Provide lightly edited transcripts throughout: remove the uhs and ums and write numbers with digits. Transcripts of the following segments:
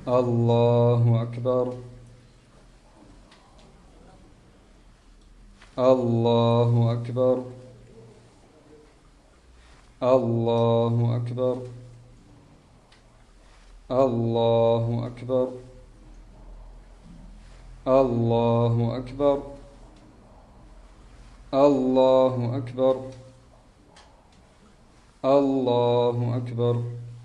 الله أكبر. الله أكبر. الله أكبر. الله أكبر. الله أكبر. الله أكبر. الله أكبر.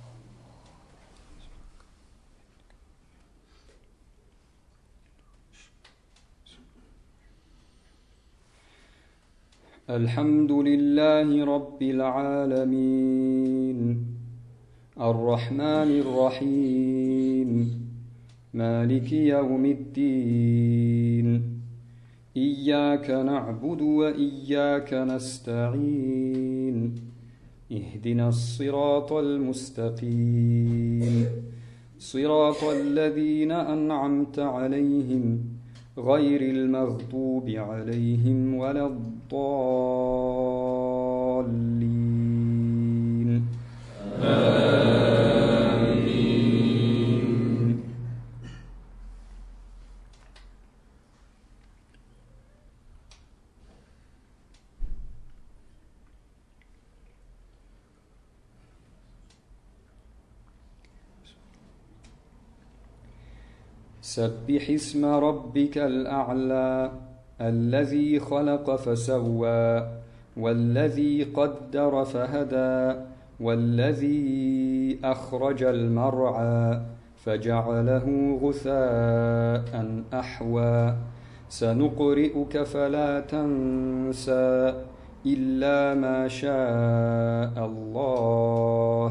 الحمد لله رب العالمين الرحمن الرحيم مالك يوم الدين إياك نعبد وإياك نستعين اهدنا الصراط المستقيم صراط الذين أنعمت عليهم غير المغضوب عليهم ولا الضالين آمين. سبح اسم ربك الأعلى الذي خلق فسوى والذي قدر فهدى والذي أخرج المرعى فجعله غثاء أحوى سنقرئك فلا تنسى إلا ما شاء الله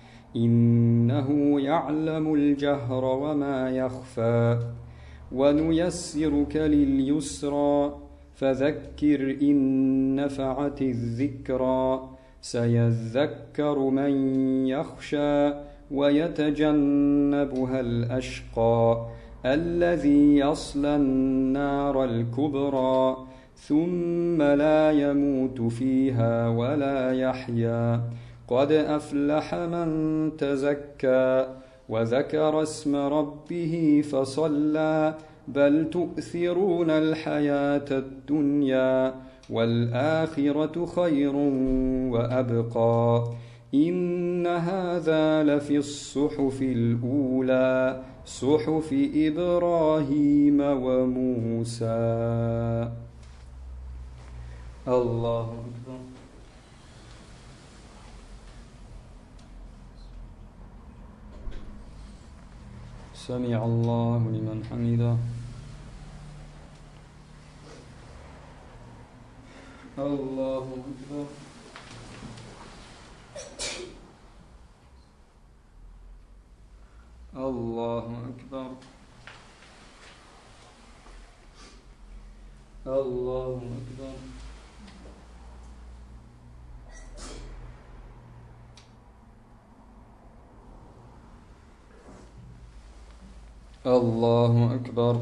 إنه يعلم الجهر وما يخفى ونيسرك لليسرى فذكر إن نفعت الذكرى سيذكر من يخشى ويتجنبها الأشقى الذي يصلى النار الكبرى ثم لا يموت فيها ولا يحيا قد أفلح من تزكى وذكر اسم ربه فصلى بل تؤثرون الحياة الدنيا والآخرة خير وأبقى إن هذا لفي الصحف الأولى صحف إبراهيم وموسى. الله أكبر. سمع الله لمن حمده. الله أكبر. الله أكبر. الله أكبر. الله أكبر.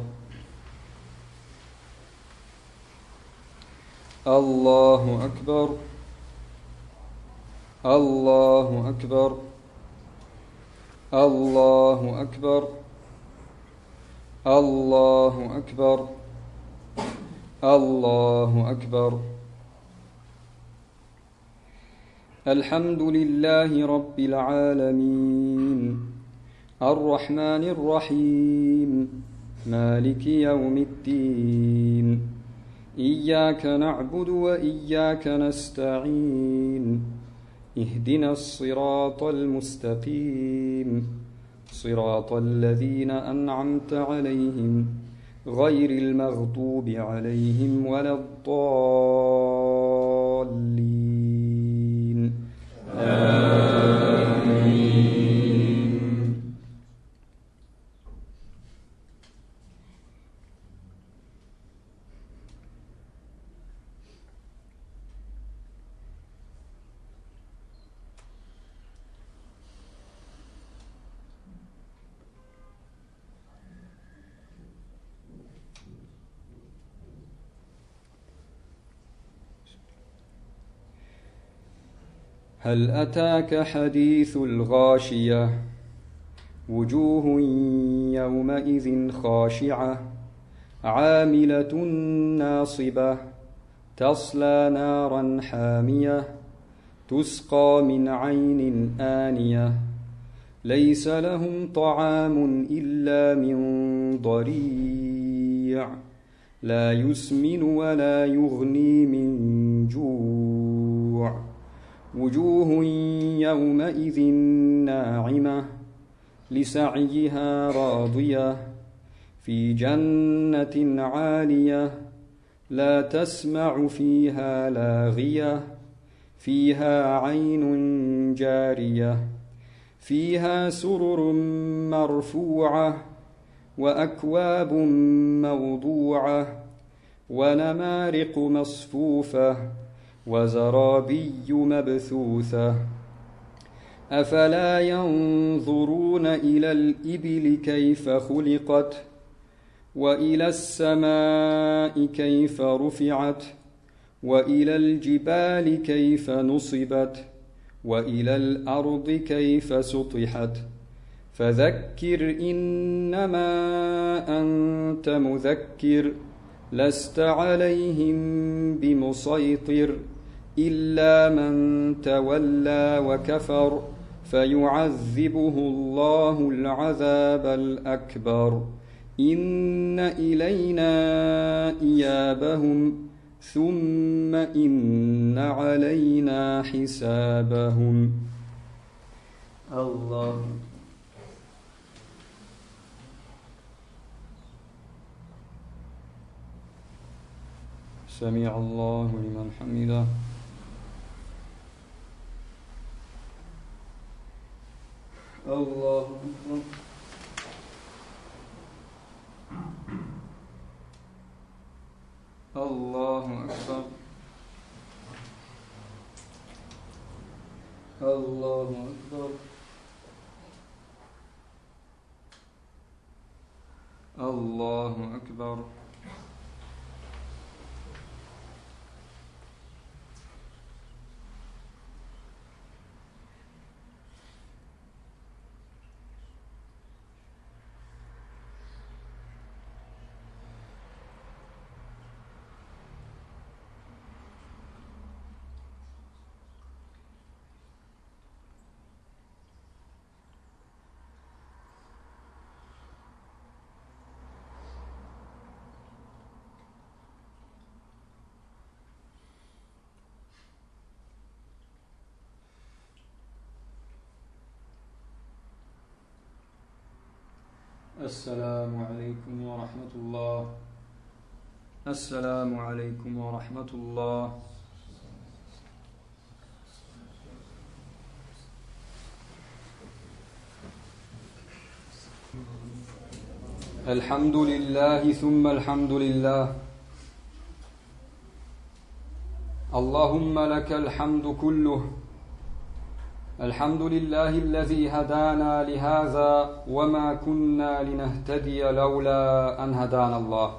الله أكبر. الله أكبر. الله أكبر. الله أكبر. الله أكبر. الحمد لله رب العالمين الرحمن الرحيم مالك يوم الدين إياك نعبد وإياك نستعين اهدنا الصراط المستقيم صراط الذين أنعمت عليهم غير المغضوب عليهم ولا الضالين آمين. هل أتاك حديث الغاشية وجوه يومئذ خاشعة عاملة ناصبة تصلى نارا حامية تسقى من عين آنية ليس لهم طعام إلا من ضريع لا يسمن ولا يغني من جوع وجوه يومئذ ناعمة لسعيها راضية في جنة عالية لا تسمع فيها لاغية فيها عين جارية فيها سرر مرفوعة وأكواب موضوعة ونمارق مصفوفة وزرابي مبثوثة أفلا ينظرون إلى الإبل كيف خلقت وإلى السماء كيف رفعت وإلى الجبال كيف نصبت وإلى الأرض كيف سطحت فذكر إنما أنت مذكر لست عليهم بمسيطر إلا من تولى وكفر فيعذبه الله العذاب الأكبر إن إلينا إيابهم ثم إن علينا حسابهم. الله سمع الله لمن حمده. الله أكبر. الله أكبر. الله أكبر. الله أكبر. السلام عليكم ورحمة الله. السلام عليكم ورحمة الله. الحمد لله ثم الحمد لله. اللهم لك الحمد كله. الحمد لله الذي هدانا لهذا وما كنا لنهتدي لولا أن هدانا الله.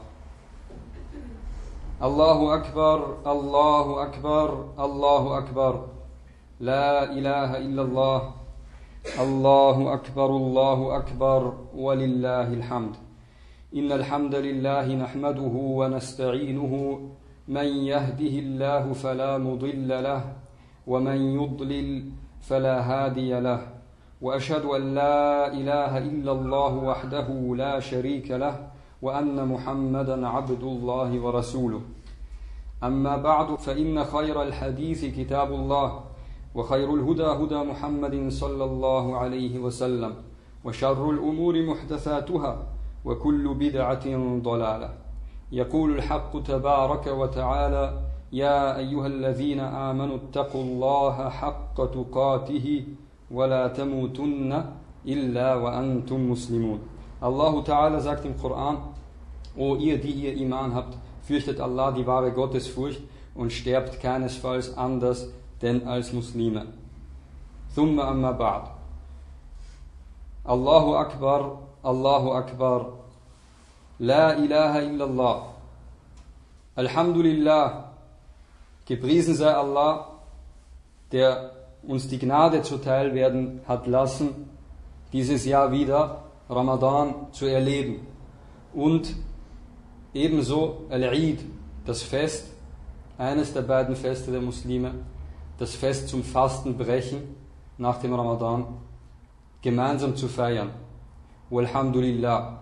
الله أكبر الله أكبر الله أكبر لا إله إلا الله. الله أكبر الله أكبر ولله الحمد. إن الحمد لله نحمده ونستعينه من يهده الله فلا مضل له ومن يضلل فلا هادي له وأشهد أن لا إله إلا الله وحده لا شريك له وأن محمدا عبد الله ورسوله. أما بعد فإن خير الحديث كتاب الله وخير الهدى هدى محمد صلى الله عليه وسلم وشر الأمور محدثاتها وكل بدعة ضلالة. يقول الحق تبارك وتعالى: يا أيها الذين آمنوا اتقوا الله حق تقاته ولا تموتن إلا وأنتم مسلمون. Allah Ta'ala sagt im Koran: O ihr, die ihr Iman habt, fürchtet Allah, die wahre Gottesfurcht, und sterbt keinesfalls anders denn als Muslime. Thumma amma ba'd. Allahu Akbar, Allahu Akbar, La ilaha illallah. Alhamdulillah. Gepriesen sei Allah, der uns die Gnade zuteil werden hat lassen, dieses Jahr wieder Ramadan zu erleben. Und ebenso Al-Eid, das Fest, eines der beiden Feste der Muslime, das Fest zum Fastenbrechen nach dem Ramadan, gemeinsam zu feiern. Walhamdulillah.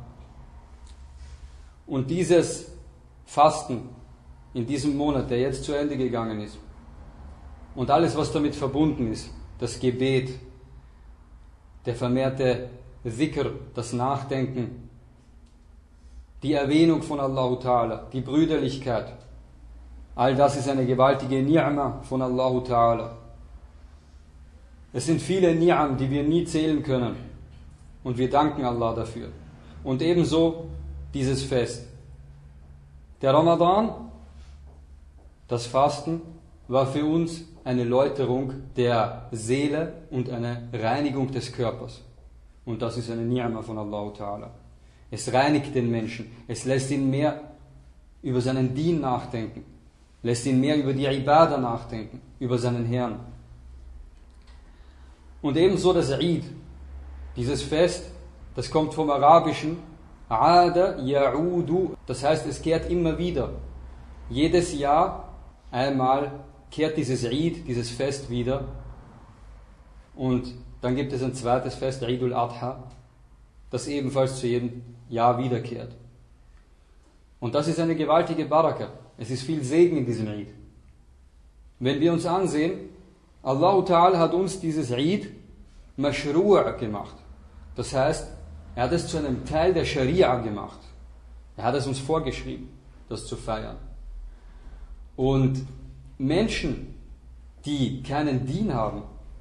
Und dieses Fasten in diesem Monat, der jetzt zu Ende gegangen ist, und alles, was damit verbunden ist, das Gebet, der vermehrte Dhikr, das Nachdenken, die Erwähnung von Allah Ta'ala, die Brüderlichkeit, all das ist eine gewaltige Ni'ma von Allah Ta'ala. Es sind viele Ni'am, die wir nie zählen können, und wir danken Allah dafür. Und ebenso dieses Fest. Der Ramadan, das Fasten, war für uns eine Läuterung der Seele und eine Reinigung des Körpers. Und das ist eine Ni'ma von Allah Ta'ala. Es reinigt den Menschen, es lässt ihn mehr über seinen Dien nachdenken, lässt ihn mehr über die Ibadah nachdenken, über seinen Herrn. Und ebenso das Eid, dieses Fest, das kommt vom Arabischen Aada Ya'udu, das heißt, es kehrt immer wieder. Jedes Jahr einmal kehrt dieses Eid, dieses Fest wieder. Und dann gibt es ein zweites Fest, Eid al-Adha, das ebenfalls zu jedem Jahr wiederkehrt. Und das ist eine gewaltige Baraka. Es ist viel Segen in diesem Eid. Wenn wir uns ansehen, Allah Ta'ala hat uns dieses Eid Mashru' gemacht. Das heißt, er hat es zu einem Teil der Scharia gemacht. Er hat es uns vorgeschrieben, das zu feiern. Und Menschen, die keinen Dien haben,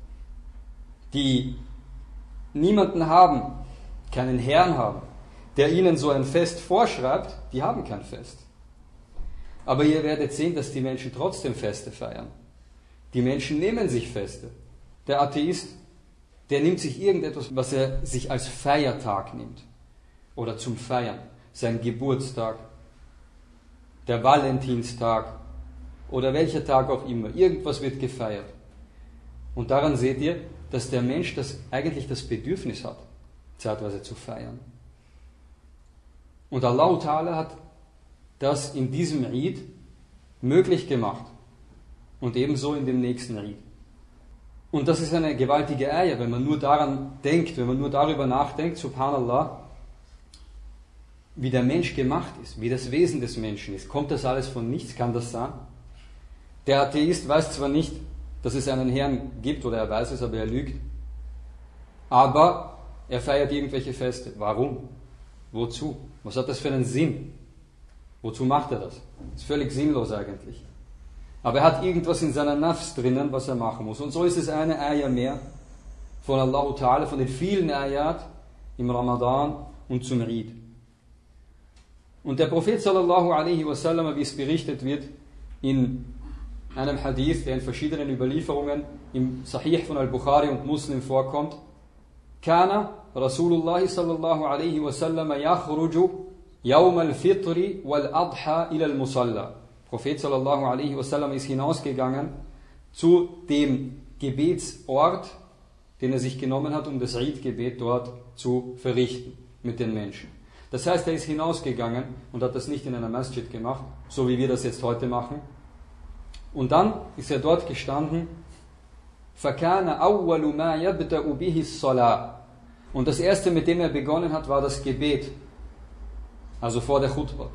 die niemanden haben, keinen Herrn haben, der ihnen so ein Fest vorschreibt, die haben kein Fest. Aber ihr werdet sehen, dass die Menschen trotzdem Feste feiern. Die Menschen nehmen sich Feste. Der Atheist, der nimmt sich irgendetwas, was er sich als Feiertag nimmt. Oder zum Feiern. Sein Geburtstag, der Valentinstag oder welcher Tag auch immer. Irgendwas wird gefeiert. Und daran seht ihr, dass der Mensch eigentlich das Bedürfnis hat, zeitweise zu feiern. Und Allah Ta'ala hat das in diesem Eid möglich gemacht. Und ebenso in dem nächsten Eid. Und das ist eine gewaltige Ayah, wenn man nur daran denkt, wenn man nur darüber nachdenkt, subhanallah, wie der Mensch gemacht ist, wie das Wesen des Menschen ist. Kommt das alles von nichts? Kann das sein? Der Atheist weiß zwar nicht, dass es einen Herrn gibt, oder er weiß es, aber er lügt. Aber er feiert irgendwelche Feste. Warum? Wozu? Was hat das für einen Sinn? Wozu macht er das? Das ist völlig sinnlos eigentlich. Aber er hat irgendwas in seiner Nafs drinnen, was er machen muss. Und so ist es eine Ayah mehr von Allah Ta'ala, von den vielen Ayat im Ramadan und zum Eid. Und der Prophet sallallahu alaihi wasallam, wie es berichtet wird, in einem Hadith, der in verschiedenen Überlieferungen im Sahih von Al-Bukhari und Muslim vorkommt, Kana Rasulullah sallallahu alaihi wasallam yakhruju yawm al-fitri wal-adha ila al-musalla. Prophet sallallahu alaihi wasallam ist hinausgegangen zu dem Gebetsort, den er sich genommen hat, um das Eid-Gebet dort zu verrichten mit den Menschen. Das heißt, er ist hinausgegangen und hat das nicht in einer Masjid gemacht, so wie wir das jetzt heute machen. Und dann ist er dort gestanden, فَكَانَ أَوَّلُ مَا يَبْدَأُ بِهِ الصَّلَاةِ. Und das erste, mit dem er begonnen hat, war das Gebet, also vor der Khutbah.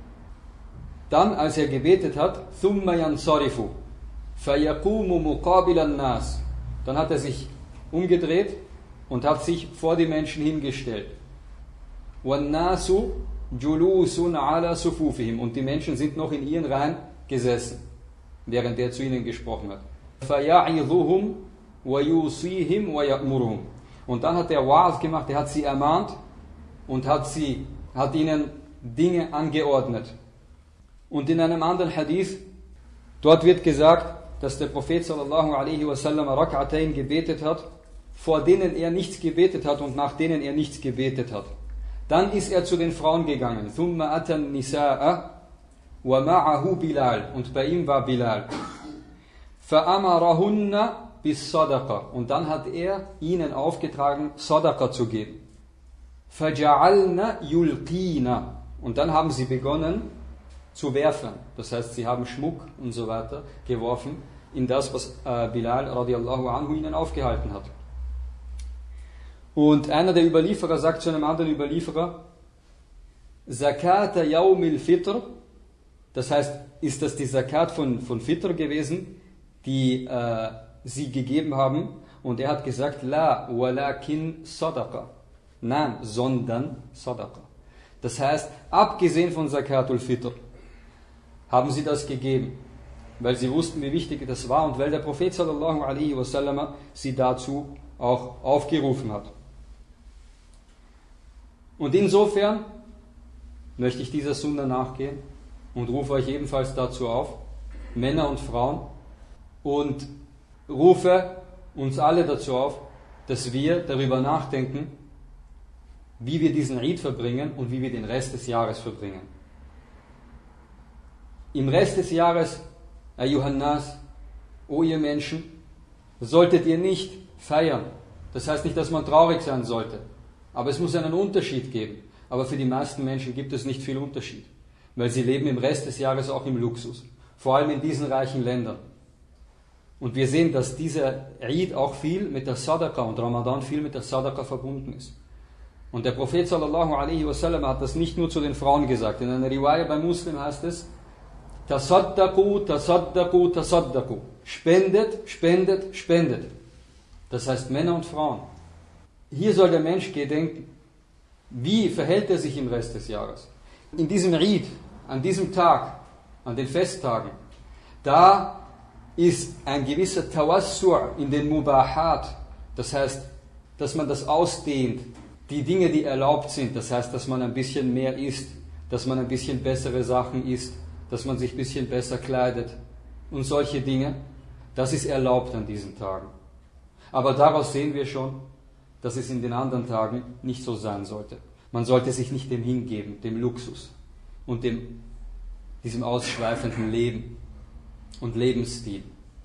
Dann, als er gebetet hat, ثُمَّ يَنْصَرِفُ فَيَقُومُ مُقَابِلَ النَّاسِ. Dann hat er sich umgedreht und hat sich vor die Menschen hingestellt. وَالنَّاسُ جُلُوسٌ عَلَى صُفُوفِهِمْ. Und die Menschen sind noch in ihren Reihen gesessen, während er zu ihnen gesprochen hat. فَيَعِظُهُمْ وَيُوصِيهِمْ وَيَأْمُرُهُمْ. Und dann hat er Wa'az gemacht, er hat sie ermahnt und hat ihnen Dinge angeordnet. Und in einem anderen Hadith, dort wird gesagt, dass der Prophet sallallahu alaihi wasallam Rak'atayn gebetet hat, vor denen er nichts gebetet hat und nach denen er nichts gebetet hat. Dann ist er zu den Frauen gegangen. ثُمَّ أَتَى النِّسَاءَ وَمَعَهُ بِلَالٌ. Und bei ihm war Bilal. فَأَمَرَهُنَّ bis Sadaqa. Und dann hat er ihnen aufgetragen, Sadaqa zu geben. فَجَعَلْنَا يُلْقِينَ. Und dann haben sie begonnen zu werfen. Das heißt, sie haben Schmuck und so weiter geworfen in das, was Bilal radiallahu anhu ihnen aufgehalten hat. Und einer der Überlieferer sagt zu einem anderen Überlieferer, Zakata Yawmil Fitr, das heißt, ist das die Zakat von Fitr gewesen, die sie gegeben haben? Und er hat gesagt, La walakin Sadaqa. Nein, sondern Sadaqa. Das heißt, abgesehen von Zakatul Fitr haben sie das gegeben, weil sie wussten, wie wichtig das war und weil der Prophet sallallahu alaihi wasallam sie dazu auch aufgerufen hat. Und insofern möchte ich dieser Sunna nachgehen und rufe euch ebenfalls dazu auf, Männer und Frauen, und rufe uns alle dazu auf, dass wir darüber nachdenken, wie wir diesen Eid verbringen und wie wir den Rest des Jahres verbringen. Im Rest des Jahres, Ayyuhannas, o ihr Menschen, solltet ihr nicht feiern. Das heißt nicht, dass man traurig sein sollte. Aber es muss einen Unterschied geben. Aber für die meisten Menschen gibt es nicht viel Unterschied. Weil sie leben im Rest des Jahres auch im Luxus. Vor allem in diesen reichen Ländern. Und wir sehen, dass dieser Eid auch viel mit der Sadaqa und Ramadan viel mit der Sadaqa verbunden ist. Und der Prophet sallallahu alaihi wasallam hat das nicht nur zu den Frauen gesagt. In einer Riwaya bei Muslim heißt es, Tasaddaqu, tasaddaqu, tasaddaqu. Spendet, spendet, spendet. Das heißt Männer und Frauen. Hier soll der Mensch gedenken, wie verhält er sich im Rest des Jahres. In diesem Eid, an diesem Tag, an den Festtagen, da ist ein gewisser Tawassu' in den Mubahat. Das heißt, dass man das ausdehnt, die Dinge, die erlaubt sind. Das heißt, dass man ein bisschen mehr isst, dass man ein bisschen bessere Sachen isst, dass man sich ein bisschen besser kleidet und solche Dinge. Das ist erlaubt an diesen Tagen. Aber daraus sehen wir schon, dass es in den anderen Tagen nicht so sein sollte. Man sollte sich nicht dem hingeben, dem Luxus und diesem ausschweifenden Leben und Lebensstil.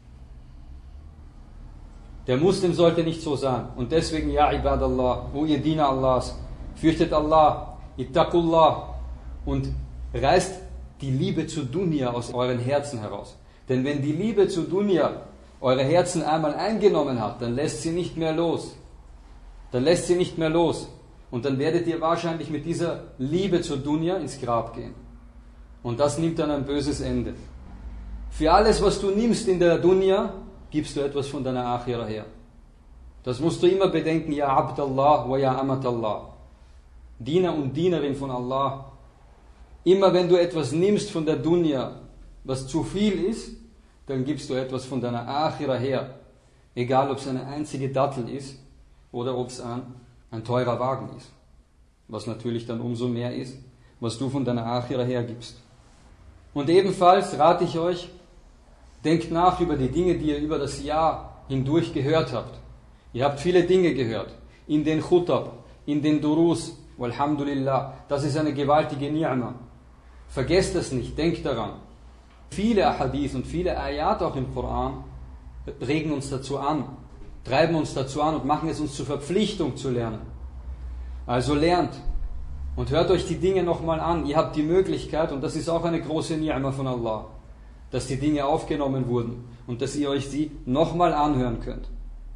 Der Muslim sollte nicht so sein. Und deswegen, ja Ibadallah, o ihr Diener Allahs, fürchtet Allah, ittaqullah, und reißt die Liebe zu Dunya aus euren Herzen heraus. Denn wenn die Liebe zu Dunya eure Herzen einmal eingenommen hat, dann lässt sie nicht mehr los. Dann lässt sie nicht mehr los. Und dann werdet ihr wahrscheinlich mit dieser Liebe zur Dunya ins Grab gehen. Und das nimmt dann ein böses Ende. Für alles, was du nimmst in der Dunya, gibst du etwas von deiner Akhira her. Das musst du immer bedenken, ja Abdallah wa ja Amatallah. Diener und Dienerin von Allah. Immer wenn du etwas nimmst von der Dunya, was zu viel ist, dann gibst du etwas von deiner Akhira her. Egal, ob es eine einzige Dattel ist oder ob es ein teurer Wagen ist. Was natürlich dann umso mehr ist, was du von deiner Akhira hergibst. Und ebenfalls rate ich euch, denkt nach über die Dinge, die ihr über das Jahr hindurch gehört habt. Ihr habt viele Dinge gehört. In den Khutab, in den Durus, walhamdulillah. Das ist eine gewaltige Ni'ma. Vergesst das nicht, denkt daran. Viele Ahadith und viele Ayat auch im Koran regen uns dazu an, treiben uns dazu an und machen es uns zur Verpflichtung zu lernen. Also lernt und hört euch die Dinge nochmal an. Ihr habt die Möglichkeit, und das ist auch eine große Ni'ma von Allah, dass die Dinge aufgenommen wurden und dass ihr euch sie nochmal anhören könnt.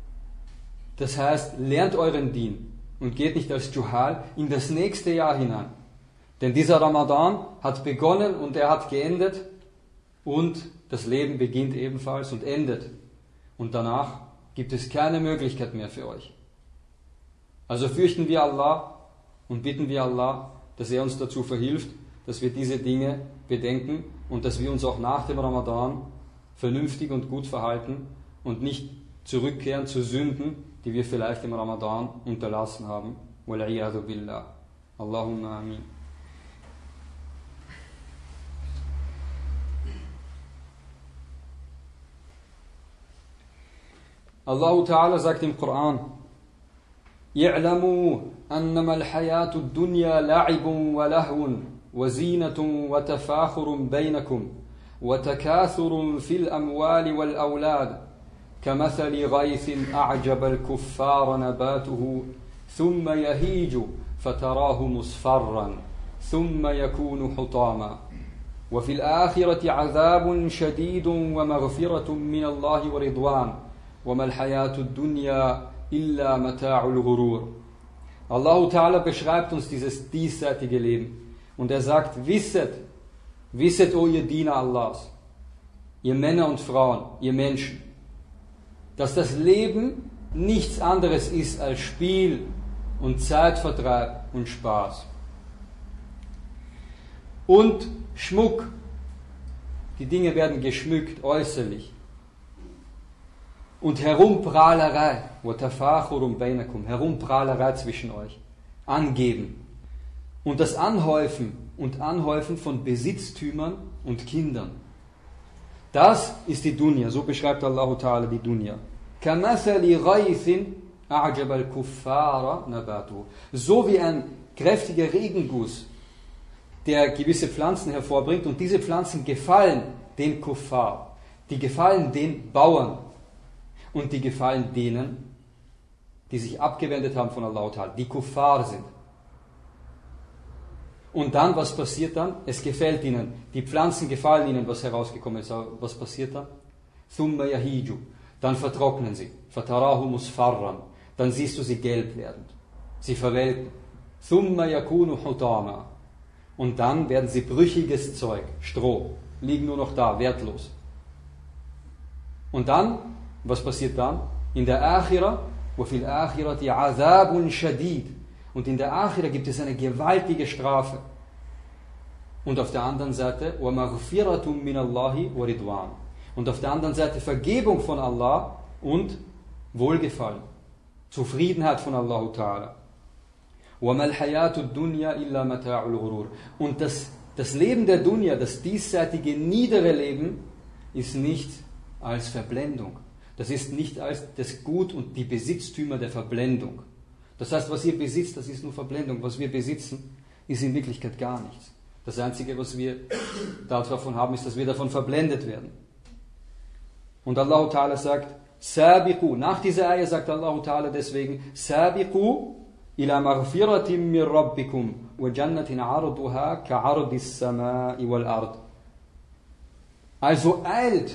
Das heißt, lernt euren Deen und geht nicht als Juhal in das nächste Jahr hinein. Denn dieser Ramadan hat begonnen und er hat geendet und das Leben beginnt ebenfalls und endet. Und danach gibt es keine Möglichkeit mehr für euch. Also fürchten wir Allah und bitten wir Allah, dass er uns dazu verhilft, dass wir diese Dinge bedenken und dass wir uns auch nach dem Ramadan vernünftig und gut verhalten und nicht zurückkehren zu Sünden, die wir vielleicht im Ramadan unterlassen haben. Wal'iyadu billah. Allahumma amin. Allah Ta'ala sagt im Koran, اعلموا أنما الحياة الدنيا لعب ولهو وزينة وتفاخر بينكم وتكاثر في الأموال والأولاد كمثل غيث أعجب الكفار نباته ثم يهيج فتراه مصفرا ثم يكون حطاما وفي الآخرة عذاب شديد ومغفرة من الله ورضوان وما الحياة الدنيا إلا متاع الغرور. Allah Ta'ala beschreibt uns dieses diesseitige Leben und er sagt, wisset, o ihr Diener Allahs, ihr Männer und Frauen, ihr Menschen, dass das Leben nichts anderes ist als Spiel und Zeitvertreib und Spaß. Und Schmuck. Die Dinge werden geschmückt, äußerlich. Und Herumprahlerei, Herumprahlerei zwischen euch. Angeben. Und das Anhäufen von Besitztümern und Kindern. Das ist die Dunya, so beschreibt Allah Ta'ala die Dunya. كَمَثَلِ غَيْثٍ أَعْجَبَ الْكُفَّارَ نَبَاتُهُ. So wie ein kräftiger Regenguss, der gewisse Pflanzen hervorbringt, und diese Pflanzen gefallen den Kuffar, die gefallen den Bauern und die gefallen denen, die sich abgewendet haben von Allah Ta'ala, die Kuffar sind. Und dann, was passiert dann? Es gefällt ihnen, die Pflanzen gefallen ihnen, was herausgekommen ist. Aber was passiert dann? ثُمَّ يَهِيجُ. Dann vertrocknen sie. فَتَرَاهُ مُصْفَرًّا. Dann siehst du sie gelb werdend. Sie verwelken. ثُمَّ يَكُونُ حُطَامًا. Und dann werden sie brüchiges Zeug, Stroh, liegen nur noch da, wertlos. Und dann, was passiert dann? In der Akhira, وَفِي الْآخِرَةِ عَذَابٌ شَدِيد. Und in der Akhira gibt es eine gewaltige Strafe. Und auf der anderen Seite, وَمَغْفِرَةٌ مِّنَ اللَّهِ وَرِضْوَانٌ. Und auf der anderen Seite Vergebung von Allah und Wohlgefallen, Zufriedenheit von Allah Ta'ala. وَمَا الْحَيَاةُ الدُّنْيَا إِلَّا مَتَاعُ الْغُرُورِ. Und das Leben der Dunya, das diesseitige, niedere Leben, ist nicht als Verblendung. Das ist nicht als das Gut und die Besitztümer der Verblendung. Das heißt, was ihr besitzt, das ist nur Verblendung. Was wir besitzen, ist in Wirklichkeit gar nichts. Das Einzige, was wir davon haben, ist, dass wir davon verblendet werden. Und Allah Ta'ala sagt, Sabiqu. Nach dieser Ayah sagt Allah Ta'ala deswegen, Sabiqu ila maghfiratim mir rabbikum wa jannatin arduha ka'ardis samai wal ard. Also eilt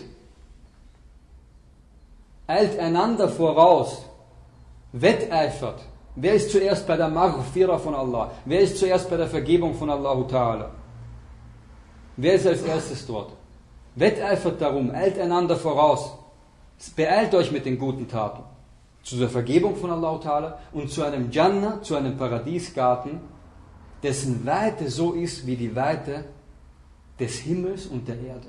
einander voraus, wetteifert. Wer ist zuerst bei der Maghfirah von Allah? Wer ist zuerst bei der Vergebung von Allah Ta'ala? Wer ist als erstes dort? Wetteifert darum, eilt einander voraus. Beeilt euch mit den guten Taten. Zu der Vergebung von Allah Ta'ala und zu einem Jannah, zu einem Paradiesgarten, dessen Weite so ist wie die Weite des Himmels und der Erde.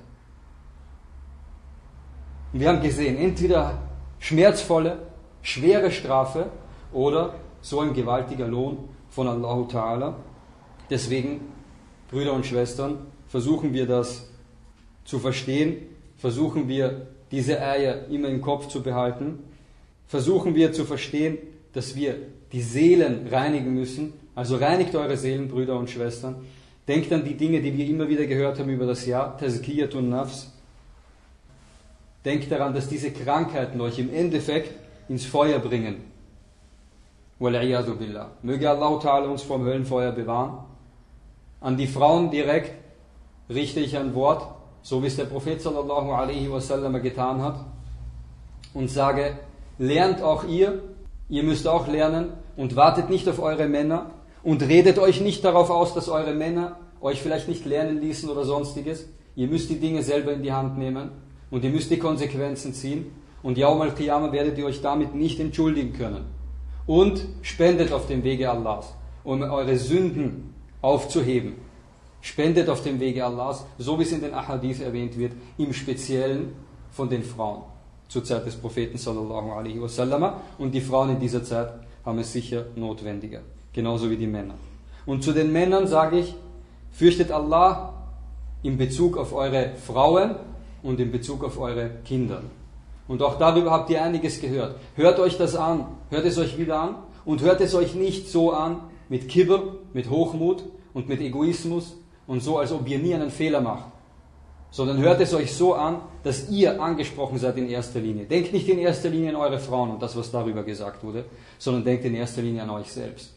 Und wir haben gesehen, entweder schmerzvolle, schwere Strafe oder so ein gewaltiger Lohn von Allah Ta'ala. Deswegen, Brüder und Schwestern, versuchen wir das zu verstehen, versuchen wir diese Eier immer im Kopf zu behalten, versuchen wir zu verstehen, dass wir die Seelen reinigen müssen. Also reinigt eure Seelen, Brüder und Schwestern. Denkt an die Dinge, die wir immer wieder gehört haben über das Jahr, Tazkiyatun Nafs. Denkt daran, dass diese Krankheiten euch im Endeffekt ins Feuer bringen. Wal'iyadu billah. Möge Allah Ta'ala uns vom Höllenfeuer bewahren. An die Frauen direkt richte ich ein Wort, so wie es der Prophet sallallahu alaihi wasallam getan hat, und sage, lernt auch ihr müsst auch lernen und wartet nicht auf eure Männer und redet euch nicht darauf aus, dass eure Männer euch vielleicht nicht lernen ließen oder sonstiges. Ihr müsst die Dinge selber in die Hand nehmen und ihr müsst die Konsequenzen ziehen und Yawm al-Qiyamah werdet ihr euch damit nicht entschuldigen können. Und spendet auf dem Wege Allahs, um eure Sünden aufzuheben. Spendet auf dem Wege Allahs, so wie es in den Ahadith erwähnt wird, im Speziellen von den Frauen zur Zeit des Propheten sallallahu alaihi wasallam. Und die Frauen in dieser Zeit haben es sicher notwendiger, genauso wie die Männer. Und zu den Männern sage ich, fürchtet Allah in Bezug auf eure Frauen und in Bezug auf eure Kinder. Und auch darüber habt ihr einiges gehört. Hört euch das an, hört es euch wieder an und hört es euch nicht so an mit Kibr, mit Hochmut und mit Egoismus und so, als ob ihr nie einen Fehler macht. sondern hört es euch so an, dass ihr angesprochen seid in erster Linie. Denkt nicht in erster Linie an eure Frauen und das, was darüber gesagt wurde, sondern denkt in erster Linie an euch selbst.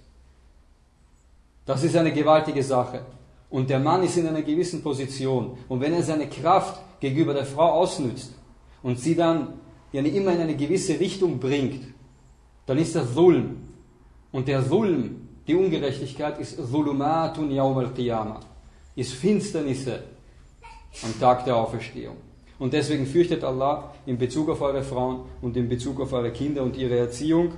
Das ist eine gewaltige Sache. Und der Mann ist in einer gewissen Position. Und wenn er seine Kraft gegenüber der Frau ausnützt und sie dann immer in eine gewisse Richtung bringt, dann ist das Zulm. Und der Zulm, die Ungerechtigkeit, ist Zulumatun Yawm al-Qiyamah, ist Finsternisse am Tag der Auferstehung. Und deswegen fürchtet Allah in Bezug auf eure Frauen und in Bezug auf eure Kinder und ihre Erziehung.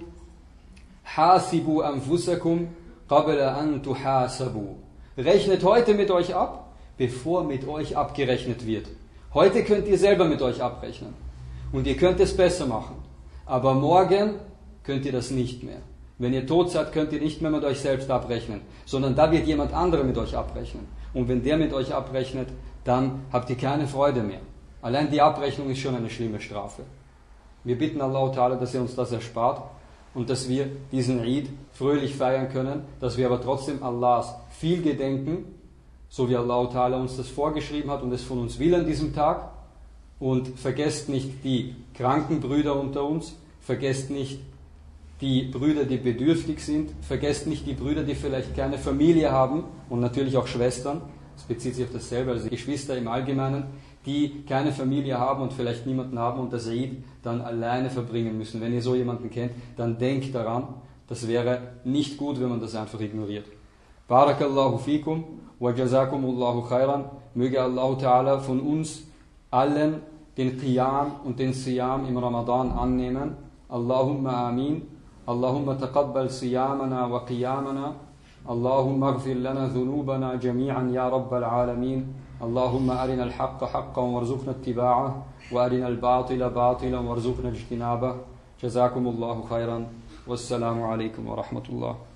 Hasibu anfusakum qabla an tuhasabu. Rechnet heute mit euch ab, bevor mit euch abgerechnet wird. Heute könnt ihr selber mit euch abrechnen. Und ihr könnt es besser machen. Aber morgen könnt ihr das nicht mehr. Wenn ihr tot seid, könnt ihr nicht mehr mit euch selbst abrechnen, sondern da wird jemand anderer mit euch abrechnen. Und wenn der mit euch abrechnet, dann habt ihr keine Freude mehr. Allein die Abrechnung ist schon eine schlimme Strafe. Wir bitten Allah Ta'ala, dass er uns das erspart und dass wir diesen Eid fröhlich feiern können, dass wir aber trotzdem Allahs viel gedenken, so wie Allah Ta'ala uns das vorgeschrieben hat und es von uns will an diesem Tag. Und vergesst nicht die kranken Brüder unter uns, vergesst nicht die Brüder, die bedürftig sind, vergesst nicht die Brüder, die vielleicht keine Familie haben und natürlich auch Schwestern, das bezieht sich auf dasselbe, also Geschwister im Allgemeinen, die keine Familie haben und vielleicht niemanden haben und das Eid dann alleine verbringen müssen. Wenn ihr so jemanden kennt, dann denkt daran, das wäre nicht gut, wenn man das einfach ignoriert. Barakallahu fikum wa jazakumullahu khairan. Möge Allah Ta'ala von uns allen den Qiyam und den Siyam im Ramadan annehmen. Allahumma amin. Allahumma taqabbal siyamana wa qiyamana. Allahumma aghfir lana dhunubana jami'an ya rabbal alamin. Allahumma arina al-haqqa haqqan warzuqna ittiba'ah wa arina al-batila batilan warzuqna ijtinabah. Jazakumullahu khairan. Wassalamu alaikum wa rahmatullah.